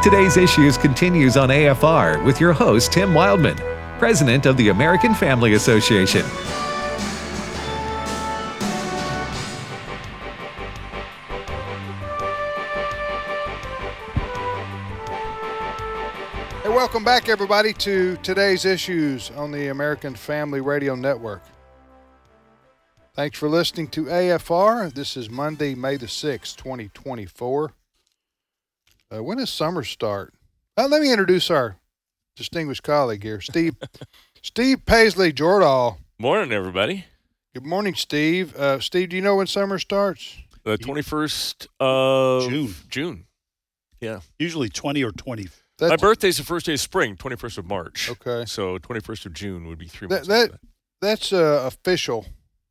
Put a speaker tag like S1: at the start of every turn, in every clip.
S1: Today's Issues continues on AFR with your host, Tim Wildman, President of the American Family Association.
S2: Hey, welcome back, everybody, to Today's Issues on the American Family Radio Network. Thanks for listening to AFR. This is Monday, May the 6th, 2024. When does summer start? Let me introduce our distinguished colleague here, Steve Paisley Jordahl.
S3: Morning, everybody.
S2: Good morning, Steve. Steve, do you know when summer starts?
S3: The 21st of June. Yeah.
S4: Usually 20 or 20.
S3: My birthday's the first day of spring, 21st of March.
S2: Okay.
S3: So 21st of June would be 3 months.
S2: That's official.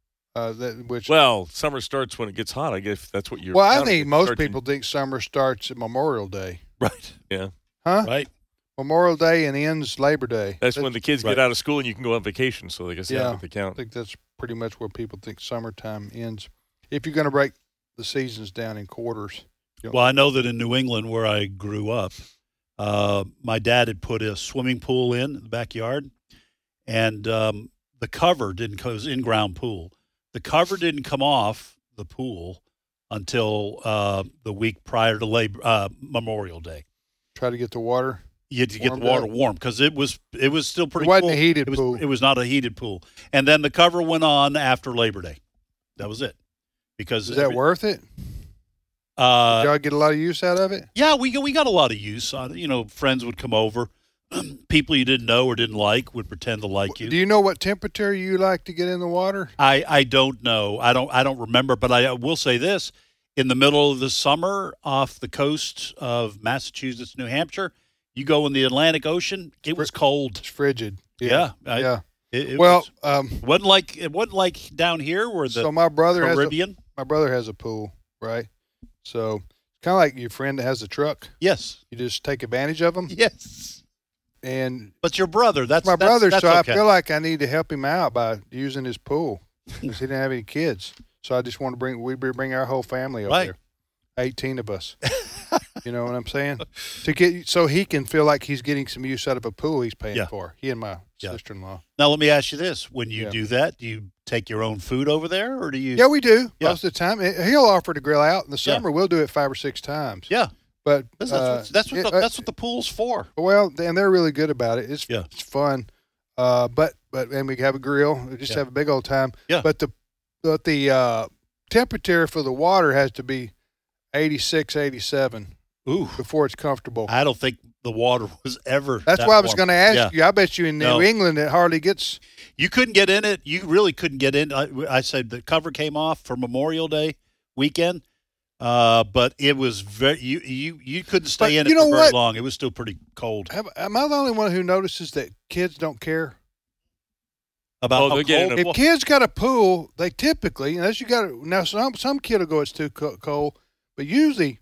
S3: Well, summer starts when it gets hot. I guess that's what you're.
S2: Well, I think most people think summer starts at Memorial Day.
S3: Right. Yeah.
S2: Huh?
S4: Right.
S2: Memorial Day and ends Labor Day.
S3: That's when the kids get out of school and you can go on vacation, so they can see how they count.
S2: I think that's pretty much where people think summertime ends. If you're going to break the seasons down in quarters.
S4: Well, I know that in New England, where I grew up, my dad had put a swimming pool in the backyard, and the cover didn't come. It was in-ground pool. The cover didn't come off the pool until the week prior to Memorial Day.
S2: Try to get the water.
S4: You had to get the water warm because it was still pretty.
S2: It wasn't
S4: cool.
S2: a heated pool.
S4: It was not a heated pool, and then the cover went on after Labor Day. That was it. Because
S2: is that worth it? Did y'all get a lot of use out of it?
S4: Yeah, we got a lot of use. Friends would come over. People you didn't know or didn't like would pretend to like you.
S2: Do you know what temperature you like to get in the water?
S4: I don't know. I don't remember, but I will say this. In the middle of the summer off the coast of Massachusetts, New Hampshire, you go in the Atlantic Ocean, it was cold.
S2: It's frigid.
S4: Yeah.
S2: It
S4: wasn't like down here where the
S2: so my brother
S4: Caribbean.
S2: My brother has a pool, right? So it's kind of like your friend that has a truck.
S4: Yes.
S2: You just take advantage of them.
S4: Yes.
S2: But
S4: your brother, that's
S2: my brother,
S4: that's
S2: so
S4: okay.
S2: I feel like I need to help him out by using his pool because he didn't have any kids. So I just want to bring our whole family over there, 18 of us. You know what I'm saying? So he can feel like he's getting some use out of a pool he's paying for. He and my sister-in-law.
S4: Now let me ask you this: when you do that, do you take your own food over there, or do you?
S2: Yeah, we do most of the time. He'll offer to grill out in the summer. We'll do it 5 or 6 times.
S4: Yeah.
S2: But
S4: that's what the pool's for.
S2: Well, and they're really good about it. It's fun. But we have a grill. We just have a big old time.
S4: Yeah.
S2: But the temperature for the water has to be 86, 87 before it's comfortable.
S4: I don't think the water was ever.
S2: That's why I was going to ask you. I bet you in New England it hardly gets.
S4: You couldn't get in it. You really couldn't get in. I said the cover came off for Memorial Day weekend. But it was very you couldn't stay in it for very long. It was still pretty cold.
S2: Am I the only one who notices that kids don't care
S4: about how cold?
S2: If kids got a pool, they typically, unless you got it now, some kid will go it's too cold, but usually,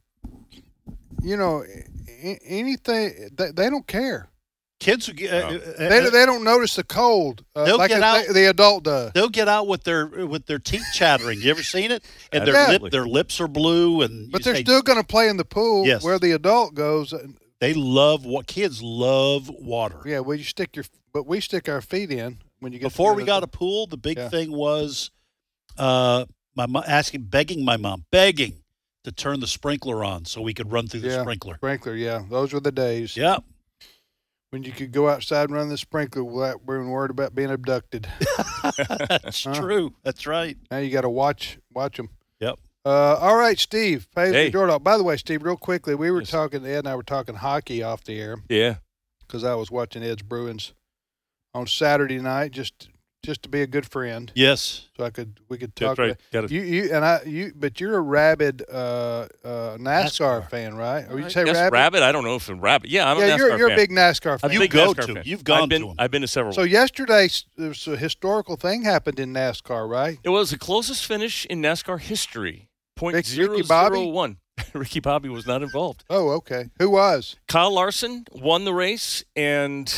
S2: anything they don't care.
S4: Kids,
S2: they don't notice the cold like the adult does.
S4: They'll get out with their teeth chattering. You ever seen it? And their lips are blue,
S2: but they're still going to play in the pool where the adult goes.
S4: They kids love water.
S2: Yeah, we stick our feet in when you get.
S4: Before we got a pool, the big thing was my mom begging my mom to turn the sprinkler on so we could run through the sprinkler.
S2: Sprinkler, those were the days.
S4: Yeah.
S2: When you could go outside and run the sprinkler without being worried about being abducted.
S4: That's true. That's right.
S2: Now you got to watch them.
S4: Yep.
S2: All right, Steve. Hey. Jordan. By the way, Steve, real quickly, we were talking, Ed and I were talking hockey off the air.
S3: Yeah.
S2: Because I was watching Ed's Bruins on Saturday night just to be a good friend.
S4: Yes.
S2: So we could talk.
S3: That's right.
S2: But you're a rabid NASCAR fan, right? Or you say
S3: rabid? I don't know if I'm rabid. Yeah, I'm a NASCAR fan.
S2: You're a big NASCAR fan.
S4: You've gone to them.
S3: I've been to several.
S2: So yesterday, there was a historical thing happened in NASCAR, right?
S3: It was the closest finish in NASCAR history. .001. Ricky Bobby was not involved.
S2: Oh, okay. Who was?
S3: Kyle Larson won the race, and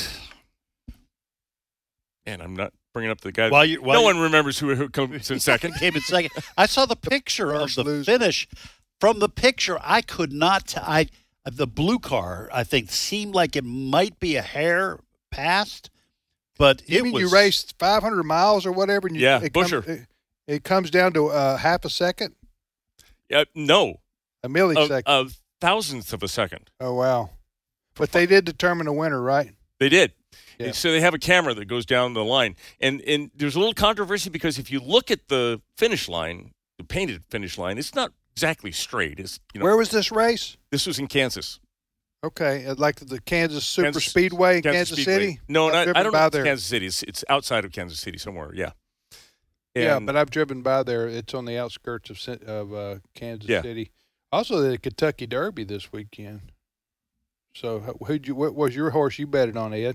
S3: I'm not bringing up the guy. No one remembers who comes in second.
S4: Came in second. I saw the picture of the finish. From the picture, I could not. The blue car, I think, seemed like it might be a hair past, but
S2: you raced 500 miles or whatever? And
S3: Busher.
S2: It comes down to half a second?
S3: No.
S2: A millisecond.
S3: A thousandth of a second.
S2: Oh, wow. But they did determine a winner, right?
S3: They did.
S2: Yeah.
S3: So they have a camera that goes down the line. And there's a little controversy because if you look at the finish line, the painted finish line, it's not exactly straight.
S2: Where was this race?
S3: This was in Kansas.
S2: Okay, like the Kansas Super Speedway, Kansas City?
S3: No, I don't know if it's
S2: there.
S3: Kansas City. It's outside of Kansas City somewhere, yeah.
S2: Yeah, but I've driven by there. It's on the outskirts of Kansas City. Also, the Kentucky Derby this weekend. So, what was your horse you betted on, Ed?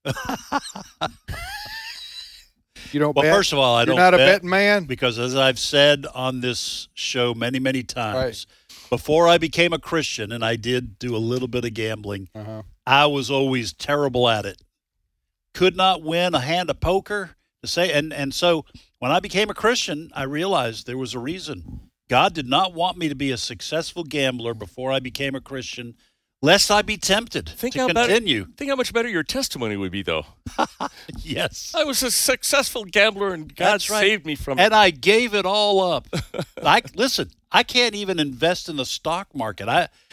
S2: You don't bet?
S4: Well, first of all,
S2: You're not a betting man?
S4: Because as I've said on this show many, many times,
S2: right.
S4: Before I became a Christian, and I did do a little bit of gambling, I was always terrible at it. Could not win a hand of poker to say, and so when I became a Christian, I realized there was a reason. God did not want me to be a successful gambler before I became a Christian, lest I be tempted to continue.
S3: Think how much better your testimony would be, though.
S4: Yes.
S3: I was a successful gambler, and God saved me from it.
S4: And I gave it all up. Listen, I can't even invest in the stock market.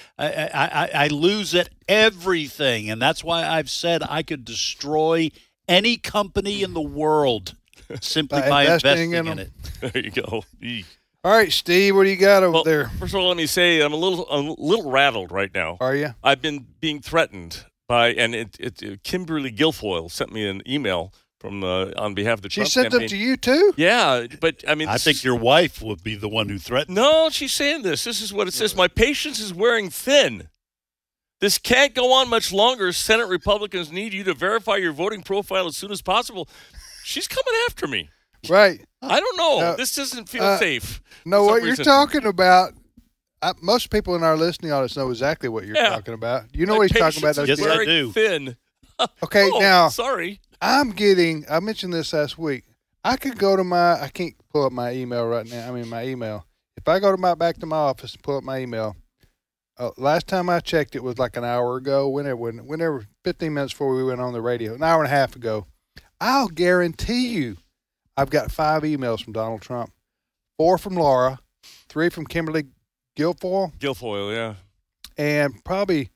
S4: I lose at everything, and that's why I've said I could destroy any company in the world simply by investing in it.
S3: There you go.
S2: All right, Steve, what do you got over there?
S3: First of all, let me say I'm a little rattled right now.
S2: Are you?
S3: I've been being threatened by, and Kimberly Guilfoyle sent me an email from on behalf of the Trump campaign.
S2: She sent them to you too?
S3: Yeah, but I mean,
S4: I think your wife would be the one who threatened.
S3: No, she's saying this. This is what it says. My patience is wearing thin. This can't go on much longer. Senate Republicans need you to verify your voting profile as soon as possible. She's coming after me.
S2: Right.
S3: I don't know. This doesn't feel safe.
S2: No, what you're talking about, most people in our listening audience know exactly what you're talking about. You know what he's talking about.
S4: Yes, I do.
S3: Thin.
S2: Okay, now.
S3: Sorry.
S2: I mentioned this last week. I could go to I can't pull up my email right now. My email. If I go back to my office and pull up my email, last time I checked, it was like an hour ago, whenever 15 minutes before we went on the radio, an hour and a half ago. I'll guarantee you I've got 5 emails from Donald Trump, 4 from Laura, 3 from Kimberly Guilfoyle.
S3: Guilfoyle, yeah.
S2: And probably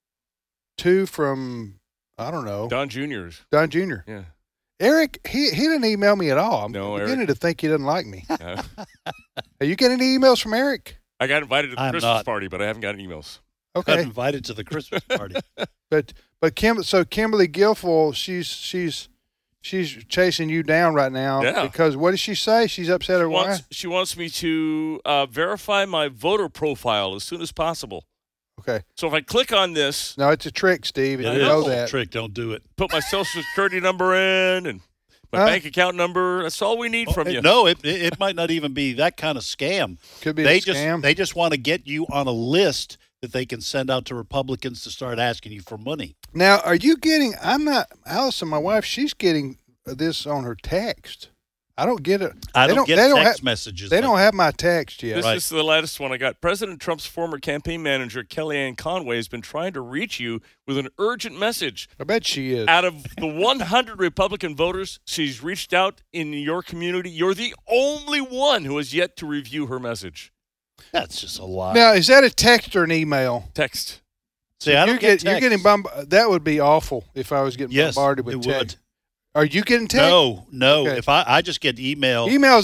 S2: 2 from, I don't know.
S3: Don Jr.
S2: Yeah. Eric, he didn't email me at all. I'm beginning to think he doesn't like me. Are you getting any emails from Eric?
S3: I got invited to the Christmas party, but I haven't gotten emails.
S2: Okay.
S4: I got invited to the Christmas party.
S2: but Kimberly Guilfoyle, she's chasing you down right now.
S3: Yeah.
S2: Because what does she say? She's upset at why?
S3: She wants me to verify my voter profile as soon as possible.
S2: Okay.
S3: So if I click on this.
S2: No, it's a trick, Steve.
S4: Yeah,
S2: you know that.
S4: Trick. Don't do it.
S3: Put my Social Security number in and my bank account number. That's all we need from you.
S4: No, it might not even be that kind of scam.
S2: Could be a scam.
S4: They just want to get you on a list that they can send out to Republicans to start asking you for money.
S2: Now, are you getting – Allison, my wife, she's getting this on her text. I don't get it.
S4: I don't get text messages.
S2: They don't have my text yet.
S3: This is the latest one I got. President Trump's former campaign manager, Kellyanne Conway, has been trying to reach you with an urgent message.
S2: I bet she is.
S3: Out of the 100 Republican voters she's reached out in your community, you're the only one who has yet to review her message.
S4: That's just a lie.
S2: Now, is that a text or an email?
S3: Text.
S4: See, I don't get text.
S2: You're getting bombarded. That would be awful if I was getting bombarded with text.
S4: Would.
S2: Are you getting text?
S4: No.
S2: Okay.
S4: If I just get email.
S2: Emails,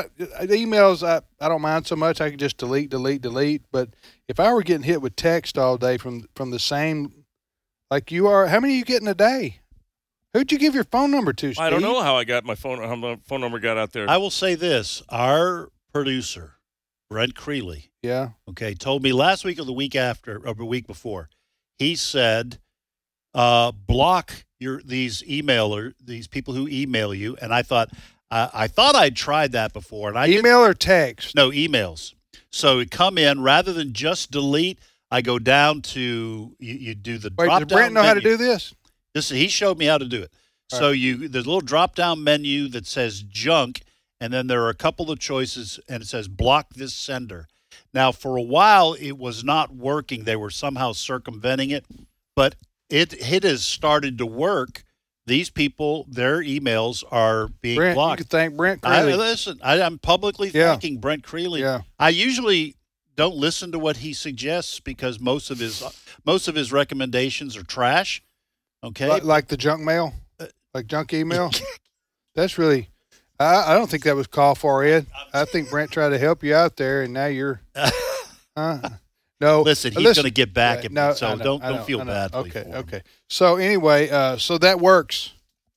S2: I don't mind so much. I can just delete. But if I were getting hit with text all day from the same, like you are, how many are you getting a day? Who'd you give your phone number to, Steve?
S3: I don't know how my phone number got out there.
S4: I will say this. Our producer, Brent Creeley, told me last week or the week after, or the week before, he said, block these people who email you. And I thought I'd tried that before. And
S2: email or text?
S4: No, emails. So it come in, rather than just delete, I go down to, you do the drop down.
S2: Does Brent know how to do this?
S4: He showed me how to do it.
S2: All
S4: so there's a little drop down menu that says junk, and then there are a couple of choices, and it says block this sender. Now, for a while, it was not working. They were somehow circumventing it, but it has started to work. These people, their emails are being
S2: Brent,
S4: blocked.
S2: you can thank Brent Creeley.
S4: I'm publicly thanking Brent Creeley.
S2: Yeah.
S4: I usually don't listen to what he suggests because most of his recommendations are trash. Okay,
S2: Like the junk mail, like junk email. That's really. I don't think that was called for, Ed. I think Brent tried to help you out there, and now you're. No,
S4: listen, he's going to get back at me, so
S2: I know,
S4: don't feel badly.
S2: Okay,
S4: for him.
S2: okay. So anyway, so that works.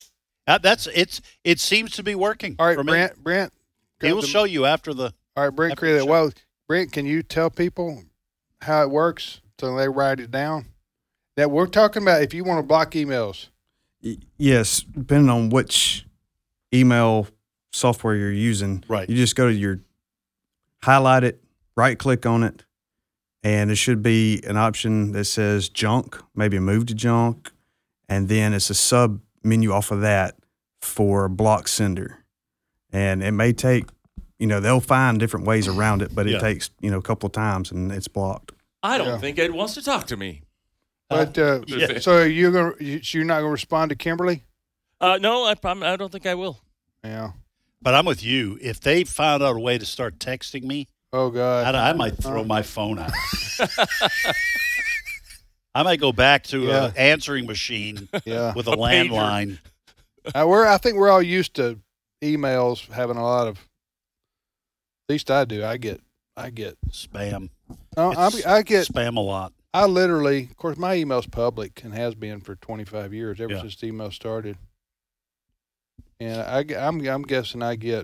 S4: It seems to be working.
S2: All right,
S4: for me.
S2: Brent.
S4: He will show you after the.
S2: All right, Brent
S4: after the
S2: Creeley.
S4: show.
S2: Well, Brent, can you tell people how it works so they write it down? That we're talking about if you want to block emails.
S5: Yes, depending on which email software you're using.
S4: Right.
S5: You just go to highlight it, right click on it, and it should be an option that says junk, maybe move to junk, and then it's a sub menu off of that for block sender. And it may take, they'll find different ways around it, but it takes, a couple of times and it's blocked.
S3: I don't think Ed wants to talk to me.
S2: But so you're not going to respond to Kimberly?
S3: No, I don't think I will.
S2: Yeah.
S4: But I'm with you. If they found out a way to start texting me,
S2: Oh God,
S4: I might throw my phone out. I might go back to an answering machine
S2: Yeah.
S4: with a landline.
S2: I think we're all used to emails having a lot of. At least I do. I get.
S4: Spam.
S2: I get
S4: spam a lot.
S2: I literally, of course, my email's public and has been for 25 years, ever
S4: Yeah.
S2: since the email started. And I'm guessing I get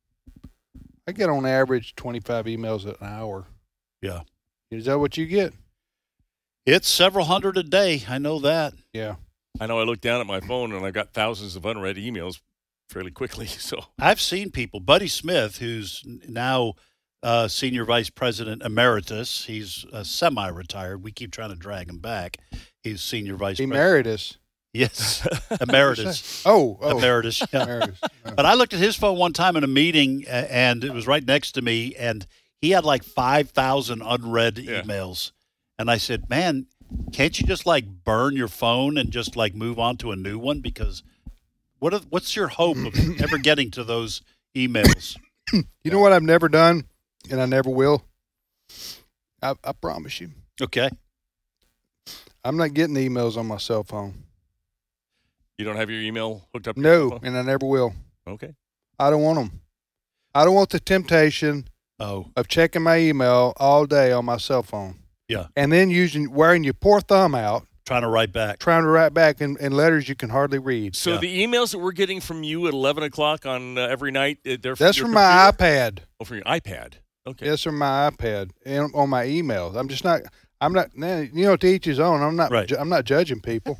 S2: on average 25 emails an hour.
S4: Yeah.
S2: Is that what you get?
S4: It's several hundred a day. I know that.
S2: Yeah.
S3: I know I looked down at my phone and I got thousands of unread emails fairly quickly. So
S4: I've seen people. Buddy Smith, who's now Senior Vice President Emeritus, he's semi-retired. We keep trying to drag him back. He's Senior Vice President.
S2: Emeritus.
S4: Yes, Emeritus.
S2: Oh.
S4: Emeritus. Yeah.
S2: Emeritus. Oh.
S4: But I looked at his phone one time in a meeting, and it was right next to me, and he had like 5,000 unread emails. And I said, man, can't you just like burn your phone and just like move on to a new one? Because what's your hope of ever getting to those emails?
S2: You know what I've never done, and I never will? I promise you.
S4: Okay.
S2: I'm not getting emails on my cell phone.
S3: you don't have your email hooked up to your
S2: No,
S3: phone?
S2: and I never will.
S3: Okay.
S2: I don't want them. I don't want the temptation of checking my email all day on my cell phone.
S4: Yeah.
S2: And then wearing your poor thumb out.
S4: Trying to write back
S2: in letters you can hardly read.
S3: So the emails that we're getting from you at 11 o'clock on every night,
S2: that's from my iPad.
S3: Oh, from your iPad. Okay.
S2: Yes, from my iPad and on my emails. I'm not. To each his own. I'm not.
S4: Right.
S2: I'm not judging people.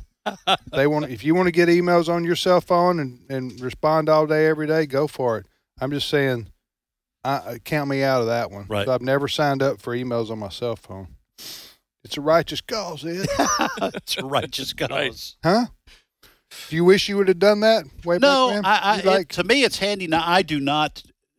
S2: If you want to get emails on your cell phone and respond all day, every day, go for it. I'm just saying, count me out of that one.
S4: Right.
S2: So I've never signed up for emails on my cell phone. It's a righteous cause, Ed.
S4: It's a righteous cause.
S3: Right.
S2: Huh? Do you wish you would have done that way
S4: No,
S2: back then?
S4: to me it's handy. Now, I do not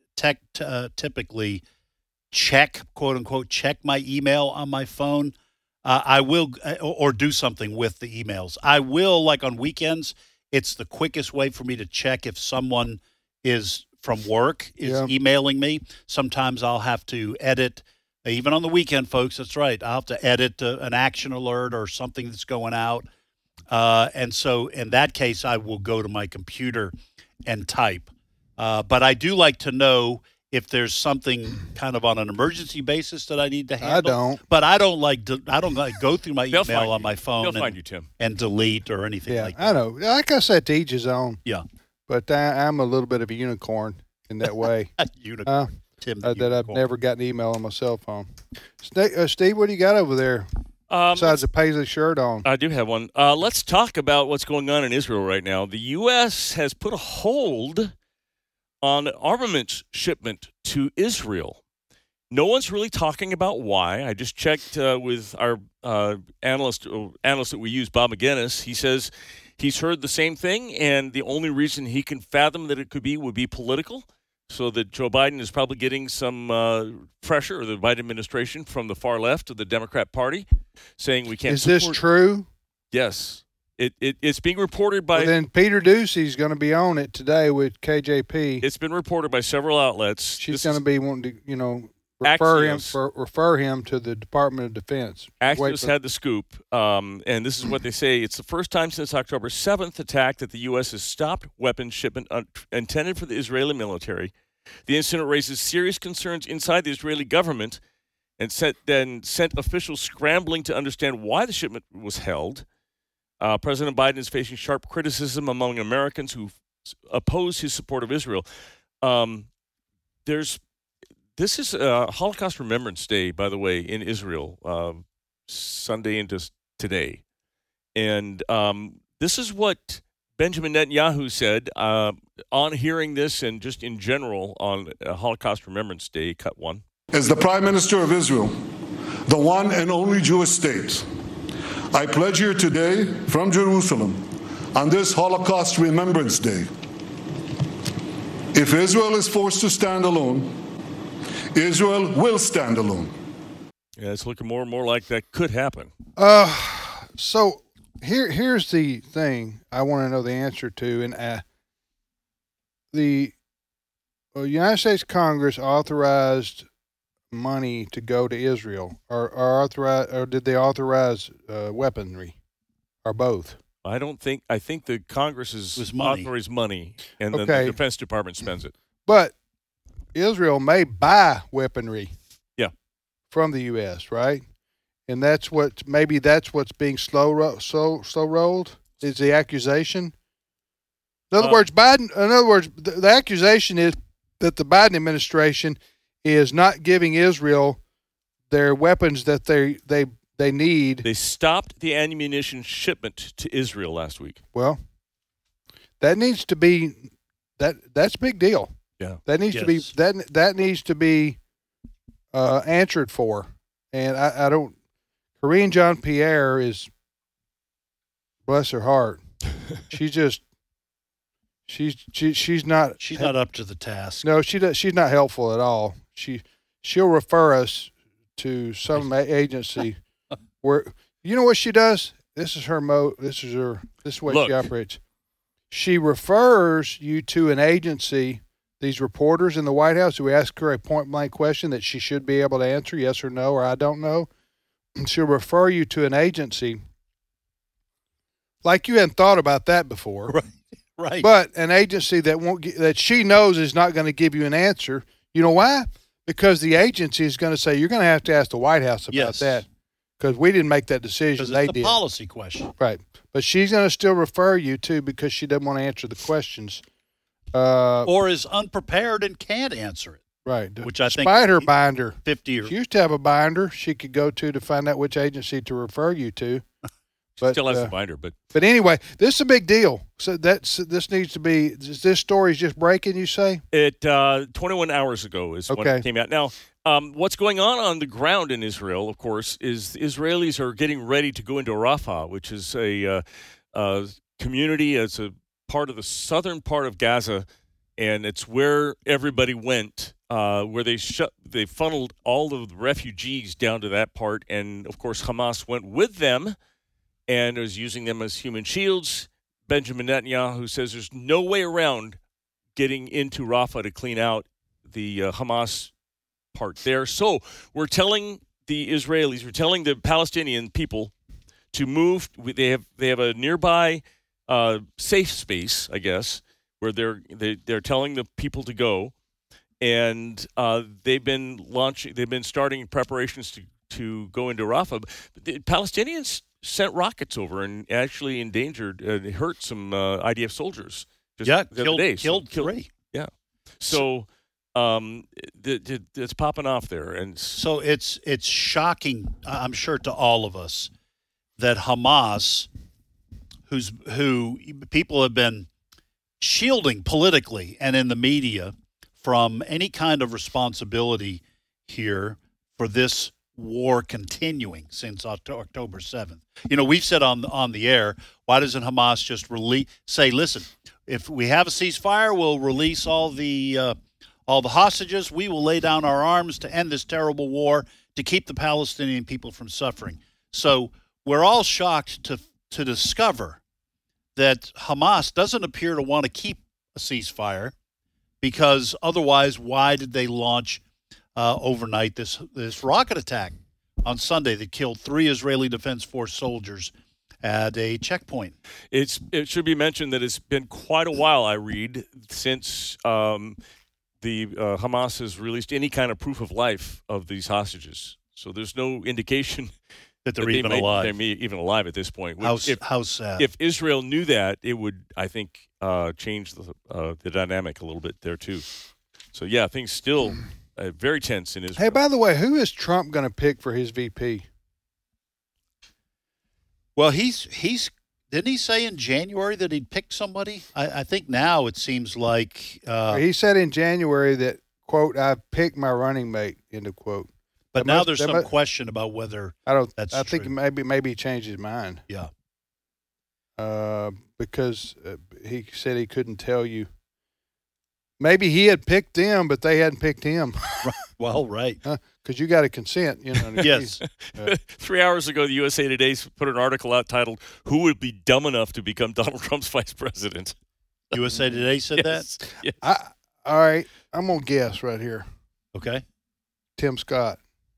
S4: typically check, quote unquote, check my email on my phone. I will, or do something with the emails. I will, like on weekends, it's the quickest way for me to check if someone is from work is emailing me. Sometimes I'll have to edit. Even on the weekend, folks, that's right. I'll have to edit an action alert or something that's going out. And so in that case, I will go to my computer and type. But I do like to know if there's something kind of on an emergency basis that I need to handle.
S2: I don't.
S4: But I don't like go through my
S3: They'll
S4: email
S3: find
S4: on
S3: you.
S4: my phone
S3: They'll find you, Tim.
S4: and delete or anything like that.
S2: I know. Like I said, to each his own.
S4: Yeah.
S2: But I'm a little bit of a unicorn in that way.
S4: Unicorn. Tim, the
S2: that I've
S4: unicorn.
S2: never gotten email on my cell phone. Steve, what do you got over there besides the paisley shirt on?
S3: I do have one. Let's talk about what's going on in Israel right now. The U.S. has put a hold on armament shipment to Israel. No one's really talking about why. I just checked with our analyst that we use, Bob McGinnis. He says he's heard the same thing, and the only reason he can fathom that it could be would be political. so that Joe Biden is probably getting some pressure, or the Biden administration, from the far left of the Democrat Party, saying we can't
S2: Is this true?
S3: Yes. It's being reported by...
S2: Well, then Peter Ducey's going to be on it today with KJP.
S3: It's been reported by several outlets.
S2: She's going to be wanting to, refer him to the Department of Defense.
S3: Axios had the scoop, and this is what they say. It's the first time since October 7th attack that the U.S. has stopped weapons shipment intended for the Israeli military. The incident raises serious concerns inside the Israeli government and sent officials scrambling to understand why the shipment was held. President Biden is facing sharp criticism among Americans who oppose his support of Israel. This is Holocaust Remembrance Day, by the way, in Israel, Sunday into today. And this is what Benjamin Netanyahu said on hearing this, and just in general on Holocaust Remembrance Day, cut one.
S6: As the Prime Minister of Israel, the one and only Jewish state, I pledge here today from Jerusalem on this Holocaust Remembrance Day, if Israel is forced to stand alone, Israel will stand alone.
S3: Yeah, it's looking more and more like that could happen.
S2: So here's the thing I want to know the answer to. And the United States Congress authorized money to go to Israel, or did they authorize weaponry, or both?
S3: I think the Congress authorized money, and then
S2: Okay.
S3: the Defense Department spends it.
S2: But Israel may buy weaponry,
S3: Yeah.
S2: from the U.S., right? And that's what's being slow rolled is the accusation. In other words, the accusation is that the Biden administration is not giving Israel their weapons that they need.
S3: They stopped the ammunition shipment to Israel last week.
S2: Well, that needs to be that's a big deal.
S3: Yeah.
S2: That needs to be that needs to be answered for. And I don't. Karine Jean-Pierre is, bless her heart, she's not
S4: up to the task.
S2: No, she's not helpful at all. She'll refer us to some agency where, you know what she does? This is her this is the way she operates. She refers you to an agency. These reporters in the White House who ask her a point blank question that she should be able to answer, yes or no, or I don't know. She'll refer you to an agency like you hadn't thought about that before.
S4: Right.
S2: But an agency that she knows is not going to give you an answer. You know why? Because the agency is going to say, you're going to have to ask the White House about that, because we didn't make that decision.
S4: Because it's a policy question.
S2: Right. But she's going to still refer you to, because she doesn't want to answer the questions.
S4: Or is unprepared and can't answer it.
S2: Right.
S4: Which I think
S2: despite her binder,
S4: 50 years.
S2: She used to have a binder she could go to find out which agency to refer you to.
S3: But, still has the binder, but
S2: anyway, this is a big deal. So this needs to be. This story is just breaking, you say?
S3: 21 hours ago is when it came out. Now, what's going on the ground in Israel, of course, is the Israelis are getting ready to go into Rafah, which is a community. It's a part of the southern part of Gaza, and it's where everybody went. Where they funneled all of the refugees down to that part, and of course Hamas went with them and is using them as human shields. Benjamin Netanyahu says there's no way around getting into Rafah to clean out the Hamas part there. So we're telling the Israelis, we're telling the Palestinian people to move. They have a nearby safe space, I guess, where they're telling the people to go. And they've been starting preparations to go into Rafah. The Palestinians sent rockets over and actually hurt some IDF soldiers.
S4: Killed 3.
S3: Yeah. So it's popping off there. And
S4: so it's shocking, I'm sure, to all of us that Hamas, who people have been shielding politically and in the media from any kind of responsibility here for this war continuing since October 7th. You know, we've said on the air, why doesn't Hamas just say, listen, if we have a ceasefire, we'll release all the all the hostages. We will lay down our arms to end this terrible war, to keep the Palestinian people from suffering. So we're all shocked to discover that Hamas doesn't appear to want to keep a ceasefire, because otherwise, why did they launch overnight this rocket attack on Sunday that killed 3 Israeli Defense Force soldiers at a checkpoint?
S3: It should be mentioned that it's been quite a while, I read, since the Hamas has released any kind of proof of life of these hostages. So there's no indication
S4: that they're even alive.
S3: They're even alive at this point.
S4: How sad.
S3: If Israel knew that, it would, I think, change the dynamic a little bit there too. So yeah, things still very tense in Israel.
S2: Hey, by the way, who is Trump going to pick for his VP?
S4: Well, he's didn't he say in January that he'd pick somebody? I think now it seems like
S2: he said in January that, quote, "I picked my running mate," end of quote.
S4: But now there's some question about whether that's
S2: I think
S4: true.
S2: maybe he changed his mind.
S4: Yeah.
S2: Because he said he couldn't tell you. Maybe he had picked them, but they hadn't picked him.
S4: Well, right.
S2: Because you got to consent, you know.
S4: Yes.
S3: 3 hours ago, the USA Today put an article out titled, "Who would be dumb enough to become Donald Trump's vice president?"
S4: USA Today said
S3: Yes.
S4: that?
S3: Yes.
S2: All right, I'm going to guess right here.
S4: Okay.
S2: Tim Scott.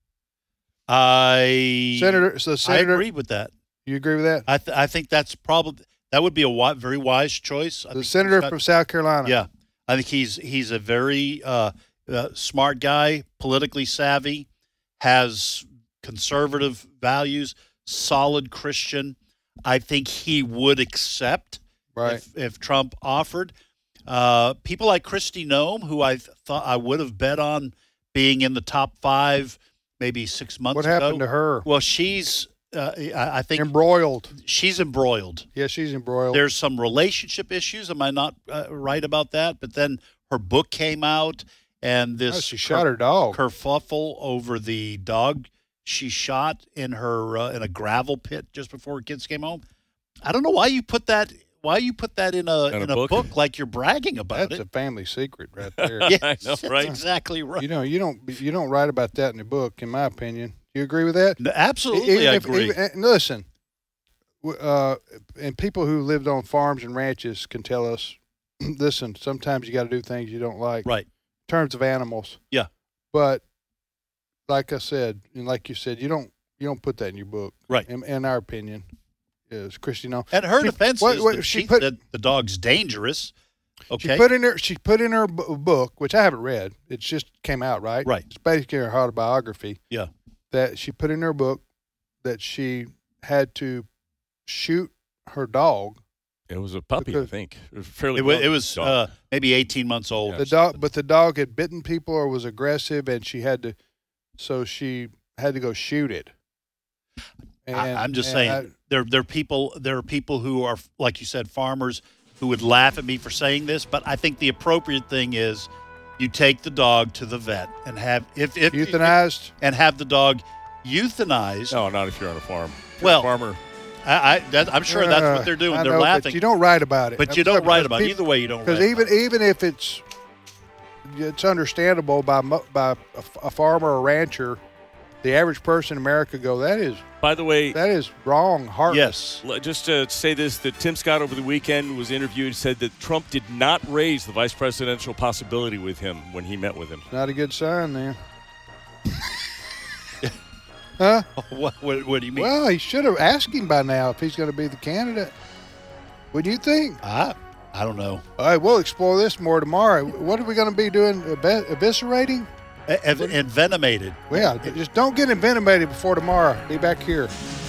S4: I
S2: Senator,
S4: agree with that.
S2: You agree with that?
S4: I think that's probably that would be a very wise choice.
S2: The senator from South Carolina.
S4: Yeah, I think he's a very smart guy, politically savvy, has conservative values, solid Christian. I think he would accept if Trump offered. People like Kristi Noem, who I thought I would have bet on being in the top 5 maybe 6 months ago.
S2: What happened to her?
S4: Well, she's, I think...
S2: embroiled.
S4: She's embroiled.
S2: Yeah, she's embroiled.
S4: There's some relationship issues. Am I not right about that? But then her book came out, and this...
S2: she shot her dog.
S4: Kerfuffle over the dog she shot in her in a gravel pit just before her kids came home. I don't know why you put that... Why you put that in a book like you're bragging about it?
S2: That's a family secret right there.
S4: Yes,
S3: I know, right?
S4: That's exactly right.
S2: You don't write about that in a book, in my opinion. Do you agree with that?
S4: No, absolutely, I agree.
S2: Listen, and people who lived on farms and ranches can tell us, listen, sometimes you got to do things you don't like.
S4: Right.
S2: In terms of animals.
S4: Yeah.
S2: But like I said, and like you said, you don't put that in your book.
S4: Right.
S2: In our opinion. Is Kristi Noem.
S4: And her defense is that the dog's dangerous. Okay.
S2: She put in her book, which I haven't read. It just came out, right?
S4: Right.
S2: It's basically her autobiography.
S4: Yeah.
S2: That she put in her book that she had to shoot her dog.
S3: It was a puppy, I think. It was fairly.
S4: It was maybe 18 months old.
S2: Yeah. The dog had bitten people or was aggressive, and she had to go shoot it. And,
S4: I'm just saying, there are people who are, like you said, farmers who would laugh at me for saying this, but I think the appropriate thing is you take the dog to the vet and have if
S2: euthanized
S4: and have the dog euthanized.
S3: No, not if you're on a farm.
S4: Well,
S3: farmer.
S4: I'm sure that's what they're doing. They're laughing.
S2: But you don't write about it.
S4: But you don't write about it. Either way, you don't.
S2: Because even if it's understandable by a farmer or rancher. The average person in America that is.
S3: By the way,
S2: that is wrong.
S4: Yes.
S3: Just to say this, that Tim Scott over the weekend was interviewed, said that Trump did not raise the vice presidential possibility with him when he met with him.
S2: Not a good sign, then. Huh?
S4: What do you mean?
S2: Well, he should have asked him by now if he's going to be the candidate. What do you think?
S4: I don't know.
S2: All right, we'll explore this more tomorrow. What are we going to be doing? Eviscerating?
S4: Envenomated.
S2: Well, just don't get envenomated before tomorrow. Be back here.